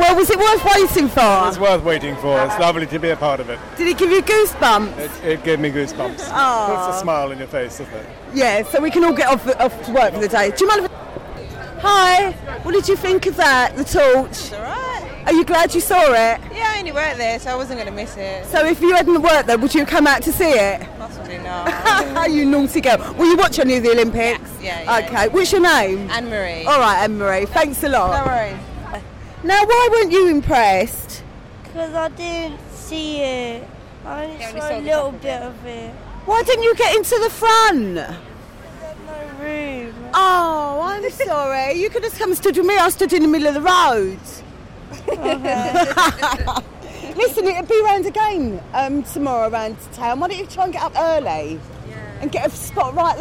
Well, was it worth waiting for? It's worth waiting for. It's lovely to be a part of it. Did it give you goosebumps? It gave me goosebumps. Puts a smile on your face, doesn't it? Yeah, so we can all get off to work for the day. Do you mind if... Hi, what did you think of that, the torch? It's alright. Are you glad you saw it? Yeah, I only worked there, so I wasn't going to miss it. So if you hadn't worked there, would you come out to see it? Possibly not. You naughty girl. Will you watch any of the Olympics? Yeah. Okay, what's your name? Anne-Marie. All right, Anne-Marie, thanks a lot. No worries. Now, why weren't you impressed? Because I didn't see it. I only saw a little bit of it. Why didn't you get into the front? There's no room. Oh, I'm sorry. You could have come and stood with me. I stood in the middle of the road. Listen, it'll be round again tomorrow around town. Why don't you try and get up early and get a spot right at the